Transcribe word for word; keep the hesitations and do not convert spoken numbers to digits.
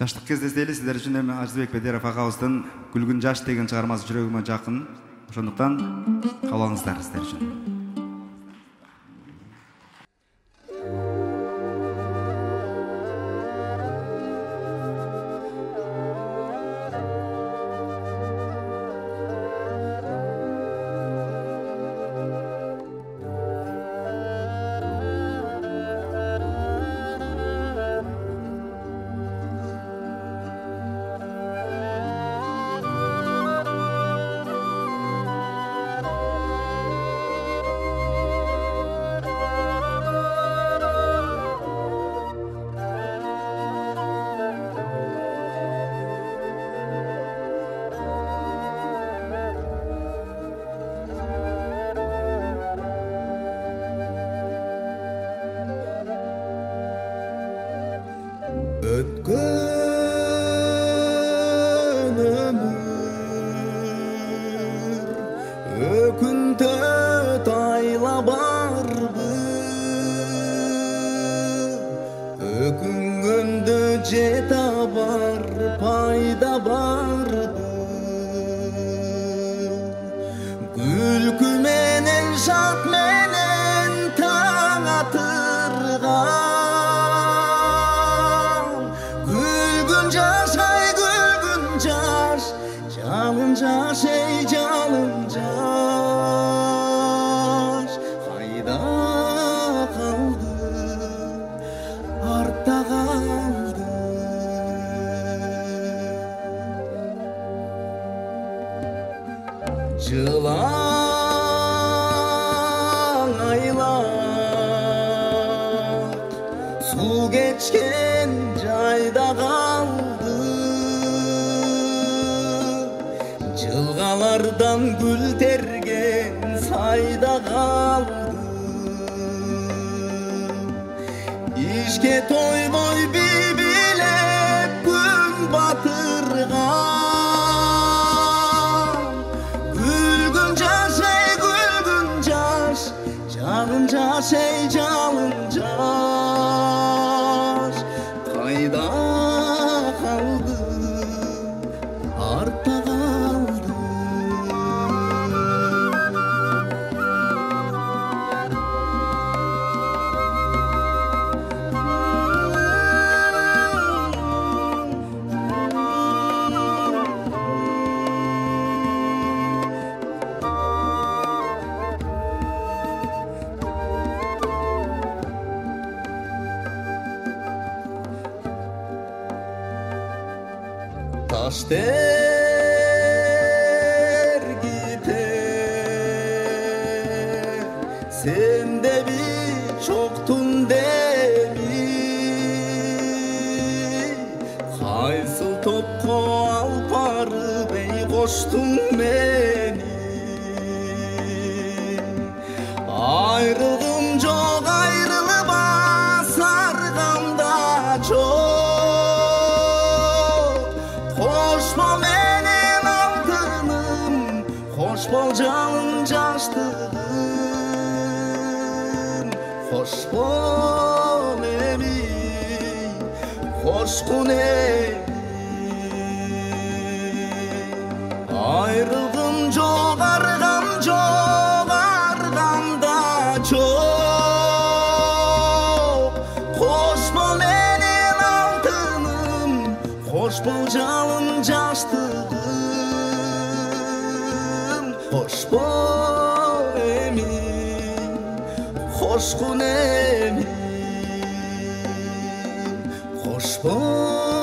Жаштык кездесели сиздер үчүн эми Ажызбек Бедеров агабыздын Күлгүн жаш деген чыгармасы жүрөгүмө жакын. Ошондуктан кабыл алыңыздар сиздер үчүн. Өткөн өмүр өкүнтөт айла барбы, өкүнгөндө же табар пайда барбы, күлкү менен шат менен таң атырган жалын жаш, ей жалын жаш, кайда калды, артта калды. Жылаң айлак суу кечкен жайда калды, жылгалардан гүл терген сайда калды. Ишке тойбой бийлеп күн батырган, күлгүн жаш, эй күлгүн жаш, жалын жаш, эй жалын жаш, кайда калды, артта калды. Таштер ките сенде бир чоктун деми, кайсыл топко алып барып эй коштуң мени. Айрылгым жок, айрылып сарганда жок, хош бол менен алтыным, хош бол жалын жаштыгым, хош бол эми кошкун эми. Айрылгым жок, аргам жок, аргамда жок, хош бол менен алтыным, хош бол жалын жаштыгым, хош бол эми кошкун эми, хош бол